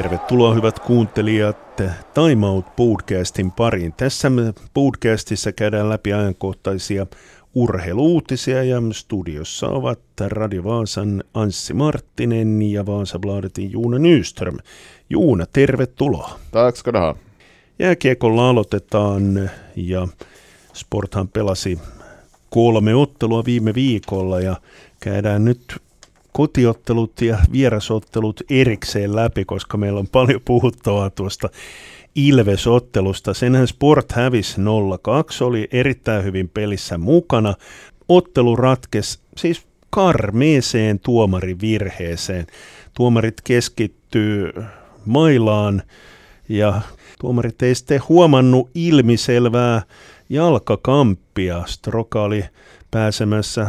Tervetuloa hyvät kuuntelijat Time Out podcastin pariin. Tässä podcastissa käydään läpi ajankohtaisia urheiluutisia ja studiossa ovat Radio Vaasan Anssi Marttinen ja Vasabladetin Joona Nyström. Joona, tervetuloa. Tack ska du ha. Jääkiekolla aloitetaan ja Sporthan pelasi 3 ottelua viime viikolla ja käydään nyt kotiottelut ja vierasottelut erikseen läpi, koska meillä on paljon puhuttavaa tuosta Ilves-ottelusta. Senhän Sport hävisi 0-2, oli erittäin hyvin pelissä mukana. Ottelu ratkesi siis karmeeseen tuomarivirheeseen. Tuomarit keskittyy mailaan ja tuomarit ei sitten huomannut ilmiselvää jalkakamppia. Stroka oli pääsemässä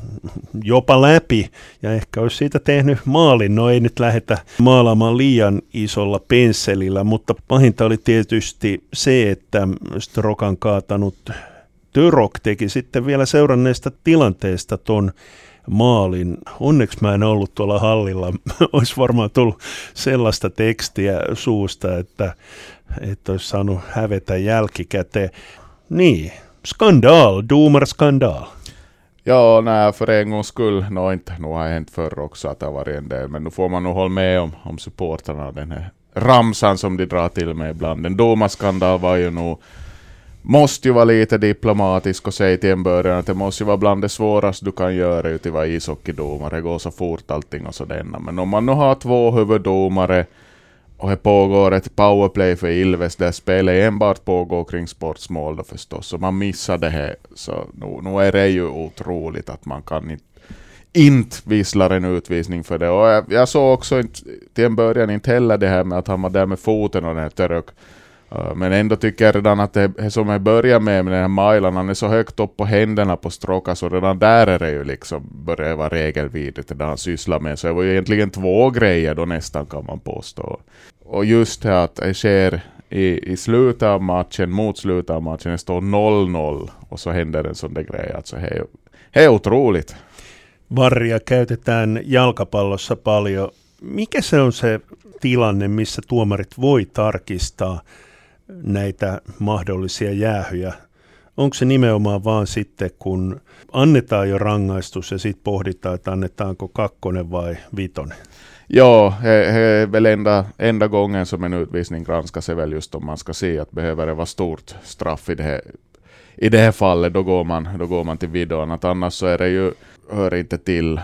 jopa läpi ja ehkä olisi siitä tehnyt maalin. No ei nyt lähdetä maalaamaan liian isolla pensselillä, mutta pahinta oli tietysti se, että Strokan kaatanut Török teki sitten vielä seuranneesta tilanteesta ton maalin. Onneksi mä en ollut tuolla hallilla. Olisi varmaan tullut sellaista tekstiä suusta, että olisi saanut hävetä jälkikäteen. Niin, skandal, domarskandal. Ja, nej, för en gångs skull, nu har hänt förr också att det har varit en del, men nu får man nog hålla med om supporterna, den här ramsan som de drar till med ibland. Den domarskandal var ju nog, måste ju vara lite diplomatisk och säga till en början att det måste ju vara bland det svåraste du kan göra ut i vad ishockeydomare, det går så fort allting och sådär. Men om man nu har 2 huvuddomare och det pågår ett powerplay för Ilves där spelet enbart pågår kring sportsmål då förstås. Så man missar det här. Så nu är det ju otroligt att man kan inte vissla en utvisning för det. Och jag såg också till en början inte heller det här med att han var där med foten och den här Török. Men ändå tycker jag redan att det som jag börjar med den här mailan, han är så högt upp på händerna på Stroka så redan där är det ju liksom börjar vara regelvidrigt det han sysslar med. Så det var ju egentligen 2 grejer då nästan kan man påstå. Och just det att det sker i slutet av matchen, mot slutet av matchen, det står 0-0 och så händer en sån där grej. Alltså det är otroligt. Varria käytetään jalkapallossa paljon. Mikä se on se tilanne, missä tuomarit voi tarkistaa näitä mahdollisia jäähyjä? Onko se nimenomaan vaan sitten, kun annetaan jo rangaistus ja sitten pohditaan, että annetaanko 2 vai 5? Ja, det är väl enda gången som en utvisning granskas är väl just om man ska se att behöver det vara stort straff i det här fallet, då går man till videon. Att annars så är det ju, hör inte till.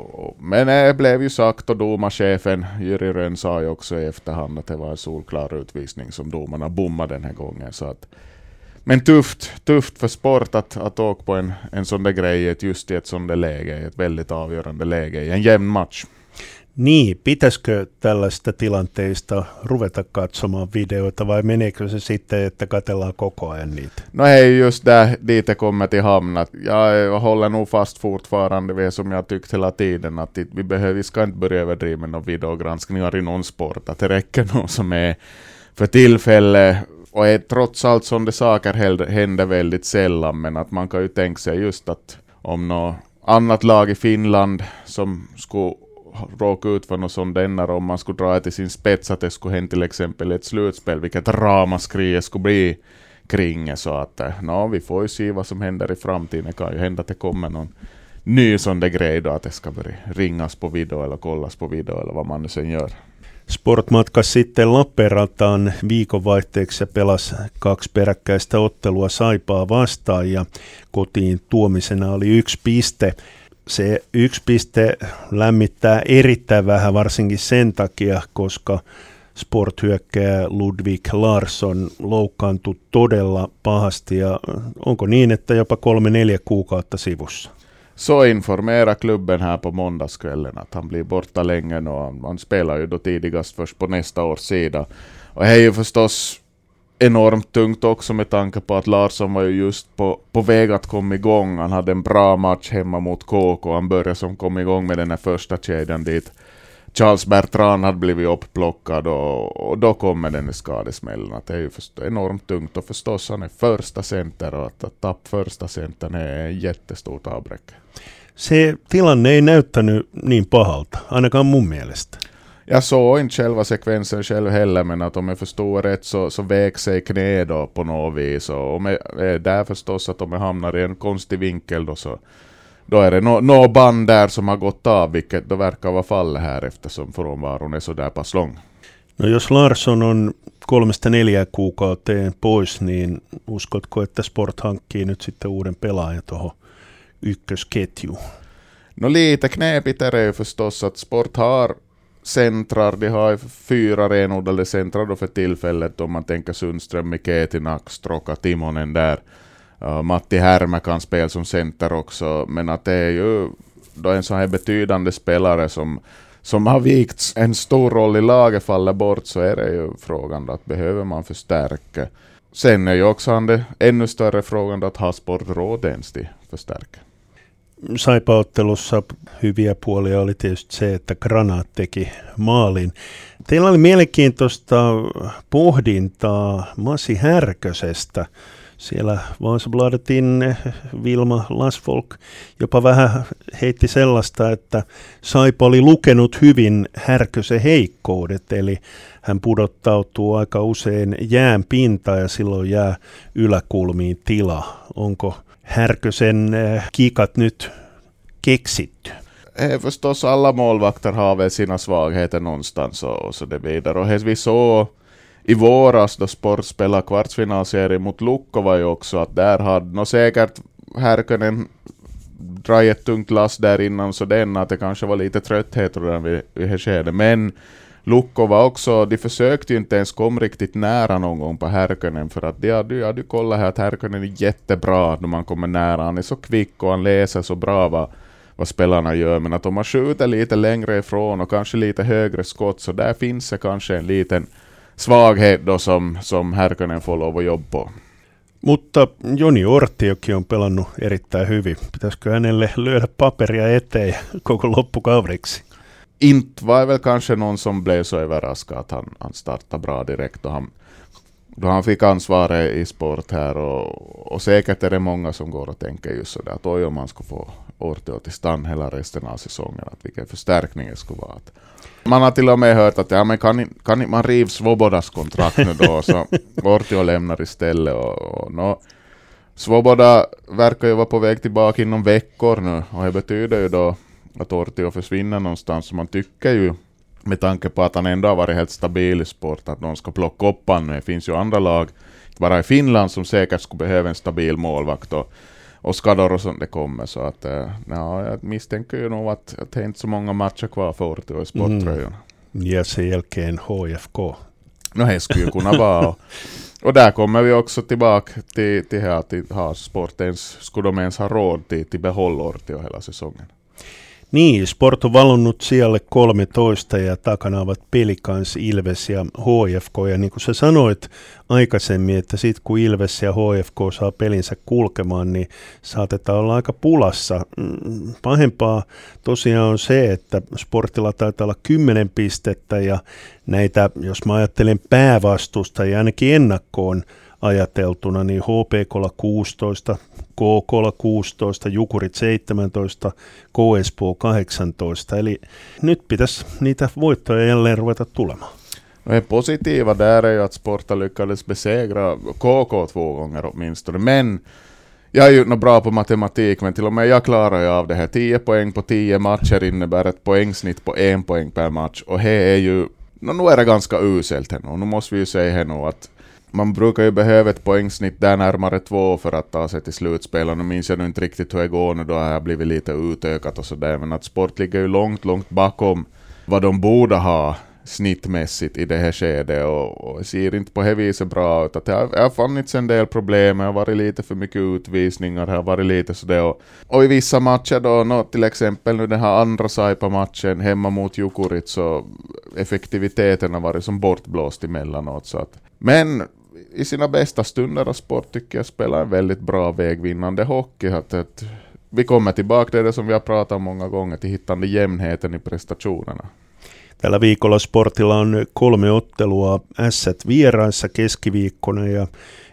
Men det blev ju sagt och domarchefen Jyri Rönn sa ju också i efterhand att det var en solklar utvisning som domarna bommade den här gången. Så att, men tufft för sport att åka på en sån där grej just i ett sånt där läge, ett väldigt avgörande läge i en jämn match. Niin, pitäisikö tällaista tilanteista ruveta katsomaan videoita vai meneekö se sitten, että katsellaan koko ajan niitä? No hej, just där dit det kommer till hamn. Jag håller nog fast fortfarande vid som jag tyckt hela tiden att vi ska inte börja överdriva med någon videogranskningar i någon sport. Att det räcker nog som är för tillfälle och är trots allt sådana saker händer väldigt sällan, men att man kan ju tänka sig just att om något annat lag i Finland som skulle råka ut för något sånt denna, om man skulle dra till sin spets att det skulle hända till exempel ett slutspel, vilket ramaskri skulle bli kring, så att vi får ju se vad som händer i framtiden. Det kan ju hända att det kommer någon ny sån där grej då, att det ska börja ringas på video eller kollas på video eller vad man nu sen gör. Sport matkas sitten Lappeenrantaan viikonvaihteeksi ja pelasi 2 peräkkäistä ottelua Saipaa vastaan ja kotiin tuomisena oli 1 piste. Se 1 piste lämmittää erittäin vähän, varsinkin sen takia, koska Sport-hyökkääjä Ludvig Larsson loukkaantui todella pahasti. Ja onko niin, että jopa 3-4 kuukautta sivussa? Så informerar klubben här på måndagskvällen att han blir borta länge och han spelar ju då tidigast först på nästa års sida. Och det är ju förstås enormt tungt också med tanke på att Larsson var ju just på väg att komma igång. Han hade en bra match hemma mot KK. Han började som kom igång med den här första kedjan dit Charles Bertrand hade blivit upplockad och då kommer den skadesmällen. Att det är ju enormt tungt och förstås han är första center och att tappa första centern är jättestort avbräck. Se tilanne ei näyttänyt niin pahalta, ainakaan mun mielestä. Jag såg inte själva sekvensen själv heller, men att om jag förstår rätt så väg sig knä då på något vis. Och om jag, där förstås att om jag hamnar i en konstig vinkel då är det något band där som har gått av, vilket då verkar vara fallet här eftersom frånvaron är så där pass lång. No jos Larsson on 3-4 kuukauteen pois, niin uskotko, että Sport hankkii nyt sitten uuden pelaajan tuohon ykkösketjuun? No lite knepigt är det ju förstås att Sport har centrar, de har 4 renodlade centrar då för tillfället om man tänker Sundström, Miketinak, Stroka, Timonen där. Matti Härmä kan spela som center också, men att det är ju då en sån här betydande spelare som har vikts en stor roll i laget faller bort, så är det ju frågan att behöver man förstärka. Sen är ju också det ännu större frågan att ha Sport råd ens till förstärka. Saipa-ottelussa hyviä puolia oli tietysti se, että Granat teki maalin. Teillä oli mielenkiintoista pohdintaa Masi Härkösestä. Siellä Vasabladetin Vilma Lasfolk jopa vähän heitti sellaista, että Saipa oli lukenut hyvin Härkösen heikkoudet, eli hän pudottautuu aika usein jään pintaan ja silloin jää yläkulmiin tila. Onko Härkösen kikat nyt keksitty? Förstås alla målvakter har väl sina svagheter någonstans och så det vidare. Och vi såg i våras då Sport spelade kvartsfinalserie mot Lukko var ju också att där hade säkert Härkönen dragit ett tungt lass där innan, så den att det kanske var lite trötthet redan vid skedet. Men Lukko var också, de försökte ju inte ens komma riktigt nära någon gång på Härkönen, för att de hade kollat här att Härkönen är jättebra när man kommer nära. Han är så kvick och han läser så bra vad spelarna gör, men att om man skjuter lite längre ifrån och kanske lite högre skott, så där finns det kanske en liten svaghet då som Härkönen får lov att jobba på. Mutta Joni Ortiokin on pelannut erittäin hyvin. Pitäisikö hänelle lyödä paperia eteen koko loppukaudiksi? Inte var väl kanske någon som blev så överraskad att han startade bra direkt då han fick ansvaret i Sport här, och säkert är det många som går och tänker just så där att om man ska få Ortio till stann hela resten av säsongen, att vilken förstärkning det skulle vara. Man har till och med hört att men kan man riva Svobodas kontrakt nu då, så Ortio lämnar istället och Svoboda verkar ju vara på väg tillbaka inom veckor nu, och det betyder ju då att Ortio försvinner någonstans, så man tycker ju med tanke på att han ändå har varit helt stabil i Sport att någon ska plocka upp han. Det finns ju andra lag, bara i Finland, som säkert skulle behöva en stabil målvakt och skador och sånt det kommer, så att jag misstänker ju nog att det är inte så många matcher kvar för Ortio i Sporttröjan. Ja sen jälkeen HFK. No det skulle ju kunna vara. Och där kommer vi också tillbaka till att ha Sportens, skulle de ens ha råd till behålla Ortio hela säsongen. Niin, Sport on valinnut sijalle 13 ja takana ovat Pelikans, Ilves ja HFK. Ja niin kuin sä sanoit aikaisemmin, että sit kun Ilves ja HFK saa pelinsä kulkemaan, niin saatetaan olla aika pulassa. Pahempaa tosiaan on se, että Sportilla taitaa olla 10 pistettä ja näitä, jos mä ajattelen päävastusta ja ainakin ennakkoon ajateltuna, niin HPK:lla 16, KK:lla 16, Jukurit 17, KSP 18. Eli nyt pitäisi niitä voittoja jälleen ruveta tulemaan. Det positiva där är ju att Sport lyckades besegra KK 2 gånger åtminstone. Men jag är ju nog bra på matematik, men till och med jag klarar ju av det här. 10 poäng på 10 matcher innebär ett poängsnitt på 1 poäng per match. Och det är ju, nu är det ganska uselt här nu. Nu måste vi ju säga nu att man brukar ju behöva ett poängsnitt där närmare 2 för att ta sig till slutspel. Nu minns jag nu inte riktigt hur det går nu, då har jag blivit lite utökat och sådär. Men att Sport ligger ju långt bakom vad de borde ha snittmässigt i det här skedet. Och ser inte på det viset bra ut. Att det har funnits en del problem. Det har varit lite för mycket utvisningar. Det har varit lite sådär. Och i vissa matcher då, till exempel nu den här andra Saipa-matchen hemma mot Jukurit, så effektiviteten har varit som bortblåst emellanåt. Så att, men i sina bästa stunder av Sport tycker jag spelar en väldigt bra vägvinnande hockey. Att vi kommer tillbaka till det som vi har pratat om många gånger, till hittande jämnheten i prestationerna. Tällä viikolla Sportilla on 3 ottelua Ässät vieraissa keskiviikkona ja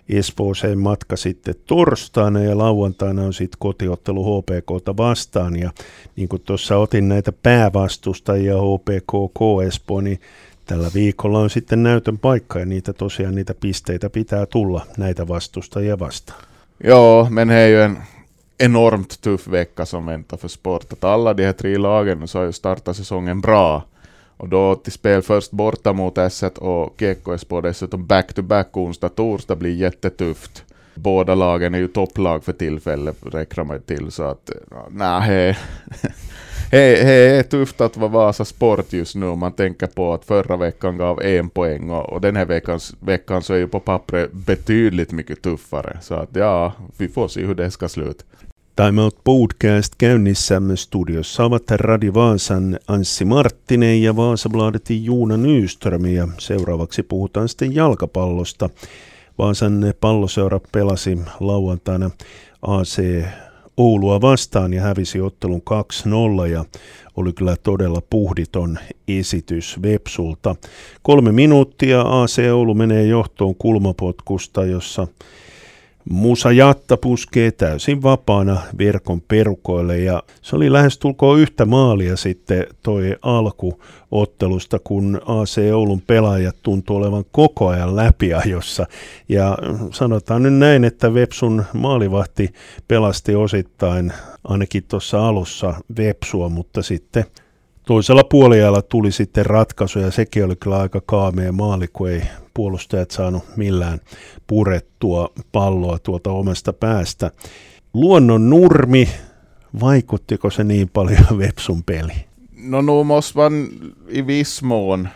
Espooseen matka sitten torstaina ja lauantaina on sitten kotiottelu HPK:ta vastaan. Ja niin kuin tuossa otin näitä päävastustajia HPK Espoo, niin tällä viikolla on sitten näytön paikka ja niitä pisteitä pitää tulla näitä vastustajia vastaan. Ja, men det är ju en enormt tuff vecka som väntar för sport. Att alla de här 3 lagen så har ju startat säsongen bra. Och då till spel först borta mot S1 och Kiekko Espoo dessutom back-to-back onsdag-torsdag blir jättetufft. Båda lagen är ju topplag för tillfället, räknar man till. Så att, nej, det är tufft att vara Vasa Sport just nu. Man tänker på att förra veckan gav 1 poäng och den här veckan så är ju på pappret betydligt mycket tuffare. Så att ja, vi får se hur det ska sluta. Time Out Podcast käynnissä studiossa ovat Radio Vaasan Anssi Marttinen ja Vasabladetin Juuna Nyström ja seuraavaksi puhutaan sitten jalkapallosta. Vaasan palloseura pelasi lauantaina AC Oulua vastaan ja hävisi ottelun 2-0 ja oli kyllä todella puhditon esitys Vepsulta. 3 minuuttia AC Oulu menee johtoon kulmapotkusta, jossa Musa Jatta puskee täysin vapaana verkon perukoille ja se oli lähestulkoon yhtä maalia sitten toi alkuottelusta, kun AC Oulun pelaajat tuntui olevan koko ajan läpiajossa. Ja sanotaan nyt näin, että Vepsun maalivahti pelasti osittain ainakin tuossa alussa Vepsua, mutta sitten toisella puoliajalla tuli sitten ratkaisu ja sekin oli kyllä aika kaamea maali, kun ei puolustajat saanut millään purettua palloa tuolta omasta päästä. Luonnon nurmi, vaikuttiko se niin paljon Vepsun peliin? No nu måste man i viss mån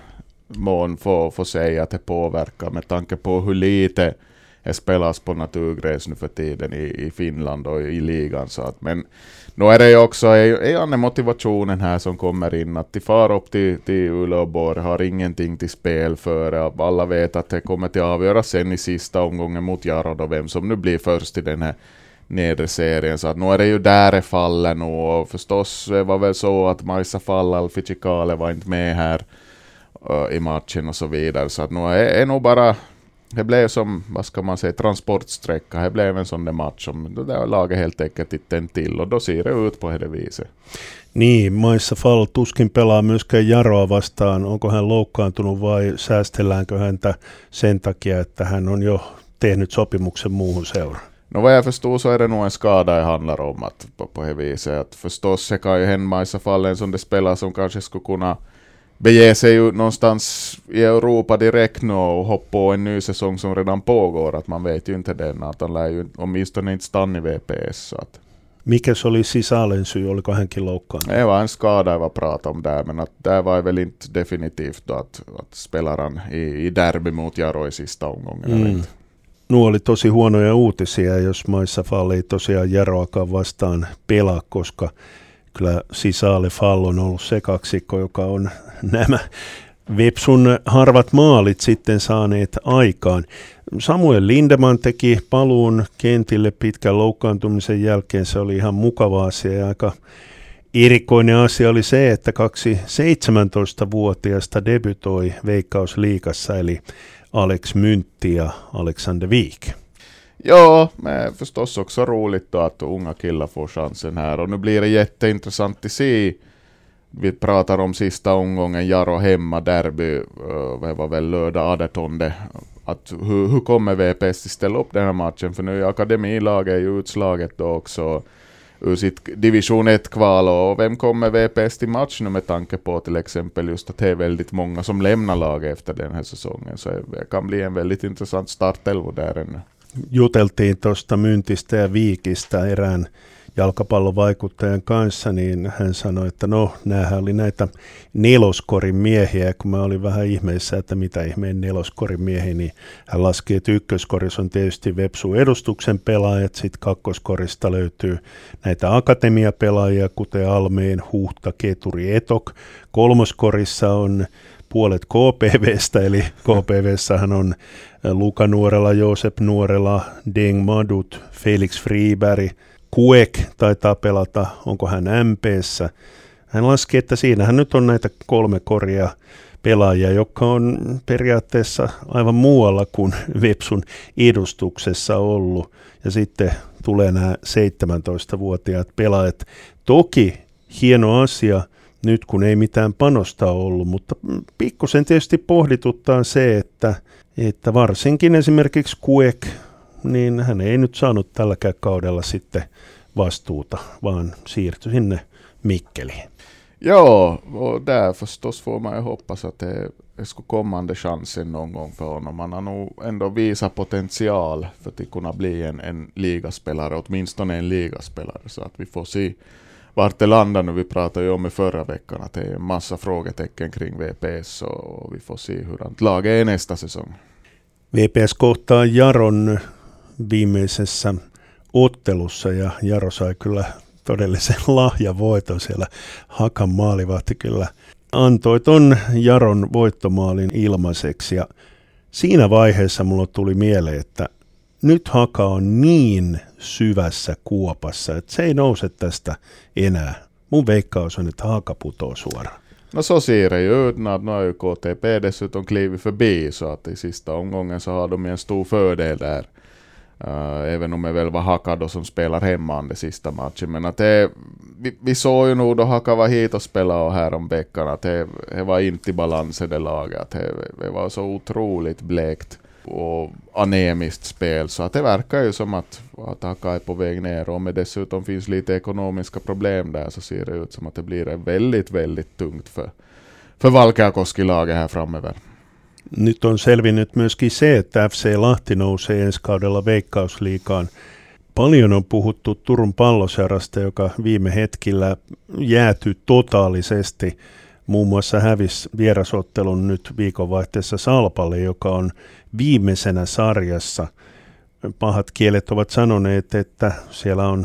få säga att det påverkar med tanke på hur lite det spelas på naturgräs nu för tiden i Finland och i ligan. Så att, men nu är det ju också en motivationen här som kommer in att de far upp till Uleåborg har ingenting till spel för. Alla vet att det kommer till avgöra sen i sista omgången mot Jarod och vem som nu blir först i den här nedre serien. Så att nu är det ju där det faller nu och förstås var väl så att Maissa Fallal Fichikale var inte med här i matchen och så vidare. Så att nu är nog bara det blev som, vad ska man säga, transportsträcka. Det blev en sån där match som det där laget helt enkelt inte till och då ser det ut på det viset. Niin, Maissa Fall tuskin pelaa myöskään Jaroa vastaan. Onko hän loukkaantunut vai säästelläänkö häntä sen takia, että hän on jo tehnyt sopimuksen muuhun seuraan? No vad jag förstår så är det nog en skada det handlar om att på det viset. Att förstås det kan ju hända Maissa Fallen som det spelar som kanske skulle kunna bege sig ju någonstans i Europa direkt nu och hoppa på en ny säsong som redan pågår. Att man vet ju inte den, att han lär ju åtminstone inte stanna i VPS. Så att. Mikä se oli Sisalen syy? Oliko hänkin loukkaantunut? Det var en skada jag var prata om där, men att det var väl inte definitivt då att spelar han i derby mot Jaro i sista omgången. Nuo oli tosi huonoja uutisia, jos Maissa Fall ei tosiaan Jaroakaan vastaan pelaa, koska kyllä Sisale Fall on ollut se kaksikko, joka on nämä Vepsun harvat maalit sitten saaneet aikaan. Samuel Lindeman teki paluun kentille pitkän loukkaantumisen jälkeen. Se oli ihan mukava asia ja aika erikoinen asia oli se, että 2 17-vuotiaista debytoi Veikkausliigassa, eli Alex Myntti ja Alexander Wijk. Ja, men förstås också roligt då att unga killar får chansen här. Och nu blir det jätteintressant att se. Vi pratar om sista omgången, Jaro hemma, derby. Det var väl lördag 18. Att hur kommer VPS ställa upp den här matchen? För nu är akademilaget ju utslaget då också ur sitt division 1-kval. Och vem kommer VPS till match nu med tanke på till exempel just att det är väldigt många som lämnar laget efter den här säsongen. Så det kan bli en väldigt intressant startelvo där ännu. Juteltiin tuosta Myntistä ja Viikistä erään jalkapallovaikuttajan kanssa, niin hän sanoi, että no, näähän oli näitä neloskorin miehiä, ja kun mä olin vähän ihmeessä, että mitä ihmeen neloskorin miehiä, niin hän laski, että ykköskorissa on tietysti Vepsun edustuksen pelaajat, sitten kakkoskorista löytyy näitä akatemiapelaajia, kuten Almeen, Huhta, Keturi, Etok, kolmoskorissa on puolet KPVstä, eli KPVssähän on Luka Nuorela, Joosep Nuorela, Deng Madut, Felix Friberg, Kuek taitaa pelata, onko hän MP:ssä. Hän laski, että siinähän nyt on näitä 3 koria pelaajia, jotka on periaatteessa aivan muualla kuin Vepsun edustuksessa ollut. Ja sitten tulee nämä 17-vuotiaat pelaajat. Toki hieno asia nyt, kun ei mitään panosta ollut, mutta pikkusen tietysti pohdituttaa se, että varsinkin esimerkiksi Kuek, niin hän ei nyt saanut tälläkään kaudella sitten vastuuta, vaan siirtyi sinne Mikkeliin. Ja, och där förstås får man ju hoppas att det skulle kommande chansen någon gång för honom. Man har nog ändå visat potential för att kunna bli en ligaspelare, åtminstone en ligaspelare. Så att vi får se vart det landar nu. Vi pratade ju om i förra veckan att det är en massa frågetecken kring VPS och vi får se hur laget är nästa säsong. VPS kohtaa Jaron viimeisessä ottelussa ja Jaro sai kyllä todellisen lahjavoiton siellä. Hakan maalivahti kyllä antoi ton Jaron voittomaalin ilmaiseksi ja siinä vaiheessa mulla tuli mieleen, että nyt Haka on niin syvässä kuopassa, että se ei nouse tästä enää. Mun veikkaus on, että Haka putoo suoraan. No så ser det ju ut när nu har ju KTP dessutom klivit förbi så att i sista omgången så har de en stor fördel där. Även om det väl var Haka då som spelar hemma den sista matchen. Men att vi såg ju nog då Haka var hit och spelade här om veckan att det var inte i balans i det laget. Det var så otroligt blekt och anemiskt spel. Så att det verkar ju som att Haka är på väg ner. Och om det dessutom finns lite ekonomiska problem där så ser det ut som att det blir väldigt, väldigt tungt för Valkeakoski-laget här framöver. Nyt on selvinnyt myöskin se, että FC Lahti nousee ensi kaudella Veikkausliigaan. Paljon on puhuttu Turun Palloseurasta, joka viime hetkillä jäätyi totaalisesti. Muun muassa hävisi vierasottelun nyt viikonvaihteessa Salpalle, joka on viimeisenä sarjassa. Pahat kielet ovat sanoneet, että siellä on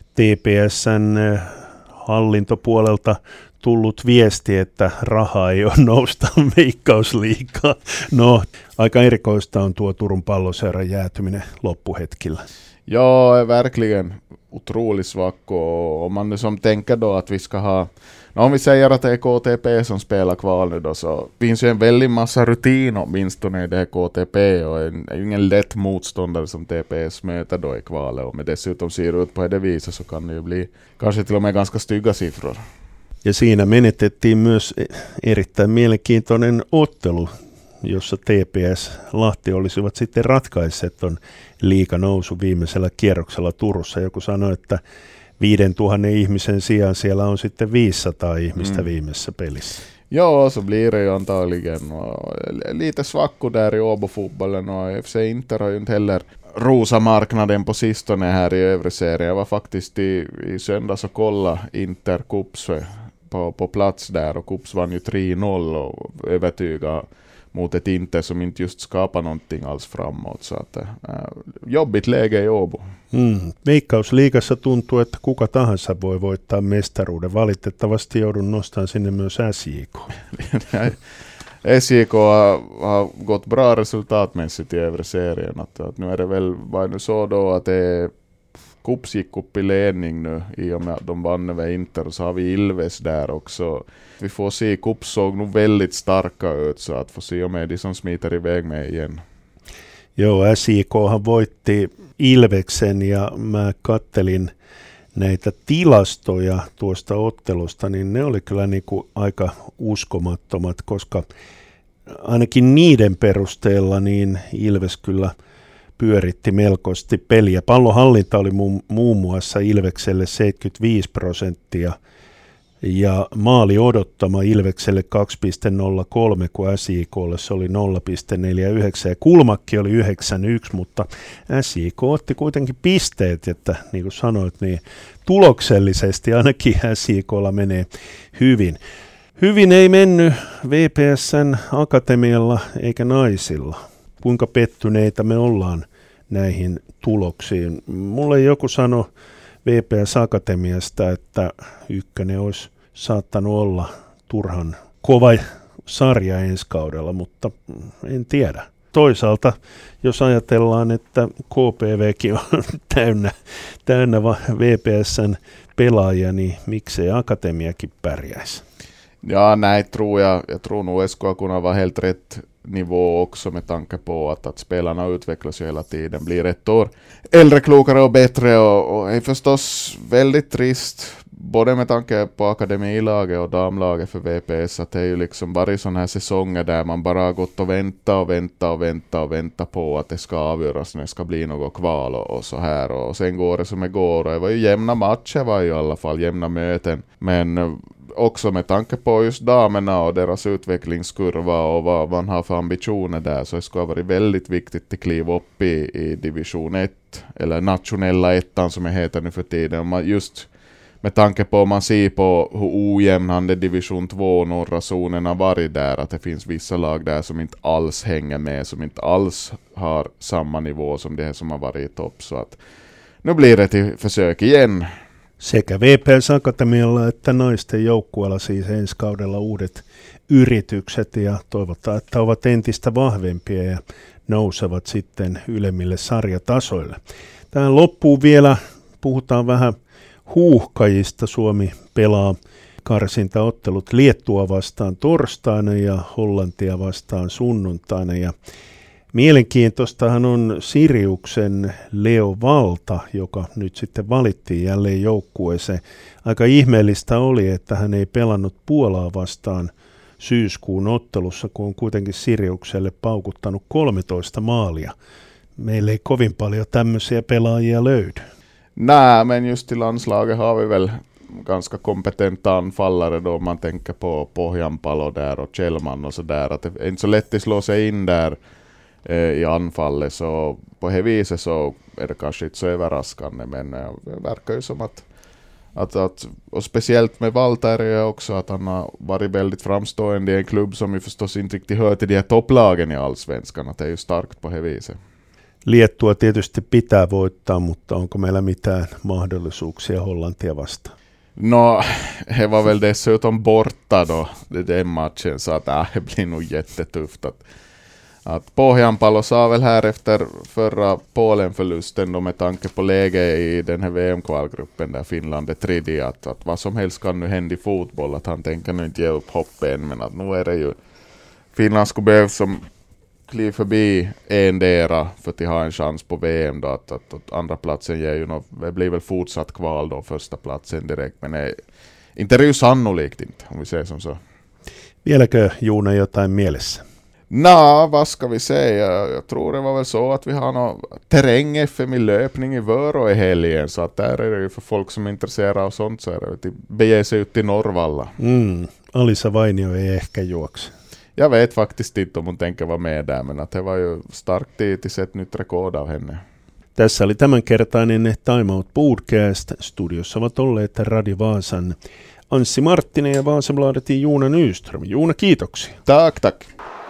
TPS:n hallintopuolelta tullut viesti, että rahaa ei ole nousta Veikkausliigaan. No, aika erikoista on tuo Turun Palloseuran jäätyminen loppuhetkillä. Ja, verkligen otroligt svagt. Och om man nu som tänker då att vi ska ha, om vi säger att det är KTP som spelar kval nu då, så finns ju en väldigt massa rutin åtminstone i det här KTP och ingen lätt motståndare som TPS möter då i kvalet. Och med dessutom ser ut på det viset så kan det ju bli kanske till och med ganska stygga siffror. Ja siinä menetettiin myös erittäin mielenkiintoinen ottelu, jossa TPS Lahti olisivat sitten ratkaisseet ton liiganousun viimeisellä kierroksella Turussa. Joku sanoi, että 5000 ihmisen sijaan siellä on sitten 500 ihmistä viimeisessä pelissä. Ja, så blir det ju antagligen lite svacko där i Åbo-fotbollen och FC Inter har ju inte heller rosa marknaden på sistone här i övre serien. Jag var faktiskt i söndags och kolla Inter Kups på plats där och Kups vann ju 3-0 och övertyga mot ett Inter som inte just skapar någonting alls framåt. Så att, jobbigt läge i Åbo. Veikkausliigassa tuntuu, että kuka tahansa voi voittaa mestaruuden. Valitettavasti joudun nostamaan sinne myös SJK. SJK har gått bra resultatmässigt i övre serien. Att nu är det väl, vad nu så då, att Kups gick upp i ledning nu i och med att de vann över Inter, och så har vi Ilves där också. Vi får se, Kups såg nog väldigt starka ut, så att få se om de som smiter iväg med igen. Joo, SJKhan voitti Ilveksen ja mä kattelin näitä tilastoja tuosta ottelusta, niin ne oli kyllä niin kuin aika uskomattomat, koska ainakin niiden perusteella niin Ilves kyllä pyöritti melkoisesti peliä. Pallonhallinta oli muun muassa Ilvekselle 75% ja maali odottama Ilvekselle 2,03, kun SJK:lle se oli 0,49 ja kulmakki oli 9,1, mutta SJK otti kuitenkin pisteet, että niin kuin sanoit, niin tuloksellisesti ainakin SJK:lla menee hyvin. Hyvin ei mennyt VPS:n akatemialla eikä naisilla. Kuinka pettyneitä me ollaan näihin tuloksiin. Mulle joku sanoi VPS Akatemiasta, että ykkönen olisi saattanut olla turhan kova sarja ensi kaudella, mutta en tiedä. Toisaalta, jos ajatellaan, että KPVkin on täynnä VPSn pelaajia, niin miksei Akatemiakin pärjäisi? Ja, nej tror jag. Jag tror nog SK har kunnat vara helt rätt nivå också med tanke på att spelarna utvecklas ju hela tiden. Blir ett år äldre, klokare och bättre och är förstås väldigt trist. Både med tanke på akademilaget och damlaget för VPS att det är ju liksom bara sådana här säsonger där man bara har gått och vänta på att det ska avgöras när det ska bli något kval och så här. Och sen går det som det går och det var ju jämna matcher var ju i alla fall, jämna möten. Men också med tanke på just damerna och deras utvecklingskurva och vad man har för ambitioner där så det ska vara väldigt viktigt att kliva upp i division 1 eller nationella ettan som det heter nu för tiden. Just med tanke på man ser på hur ojämnande division 2 norra zonen har varit där att det finns vissa lag där som inte alls hänger med, som inte alls har samma nivå som det som har varit i topp. Så att nu blir det till försök igen. Sekä VPS Akatemialla että naisten joukkueella siis ensi kaudella uudet yritykset ja toivotaan, että ovat entistä vahvempia ja nousevat sitten ylemmille sarjatasoille. Tähän loppuun vielä puhutaan vähän huuhkajista. Suomi pelaa karsintaottelut Liettua vastaan torstaina ja Hollantia vastaan sunnuntaina ja mielenkiintoistahan on Siriuksen Leo Valta, joka nyt sitten valittiin jälleen joukkueeseen. Aika ihmeellistä oli, että hän ei pelannut Puolaa vastaan syyskuun ottelussa, kun on kuitenkin Siriukselle paukuttanut 13 maalia. Meillä ei kovin paljon tämmöisiä pelaajia löydy. Nej, men just i landslaget har vi väl ganska kompetenta anfallare då man tänker på Pohjanpalo där och Kjellman och så där. Att det är inte så lätt att slå sig in där i anfallet, så på det viset så är det kanske inte så överraskande, men det verkar ju som att och speciellt med Walter är också att han har varit väldigt framstående i en klubb som ju förstås inte riktigt hör till de här topplagen i Allsvenskan, att det är ju starkt på det viset. Liettua tietysti pitää voittaa, mutta onko meillä mitään mahdollisuuksia Hollantia vastaan? No, det var väl dessutom borta då, den matchen, så att det blir nog jättetufft att Pohjanpalo sa väl här efter förra Polen-förlusten då med tanke på läge i den här VM-kvalgruppen där Finland är tredje att vad som helst kan nu hända i fotboll, att han tänker nu inte ge upp hoppet än, men att nu är det ju Finland skulle behöva som kliv förbi endera för att ha en chans på VM då, att andra platsen ger ju det blir väl fortsatt kval då, första platsen direkt, men inte det är ju sannolikt inte, om vi säger som så. Vieläkö Joona jotain mielessä? Vad ska vi säga? Jag tror det var väl så att vi har någon terräng-FM i löpning i Vörå i helgen, så att där är det ju för folk som är intresserade av sånt, så är det att bege sig ut till Norrvalla. Alisa Vainio ei ehkä juokse. Jag vet faktiskt inte om hon tänker vara med där, men att det var ju starkt till ett nytt rekord av henne. Tässä oli tämänkertainen Time Out Podcast. Studiossa ovat olleet Radio Vaasan Anssi Marttinen ja Vaasabladetin Joona Nyström. Joona, kiitoksia. Tack.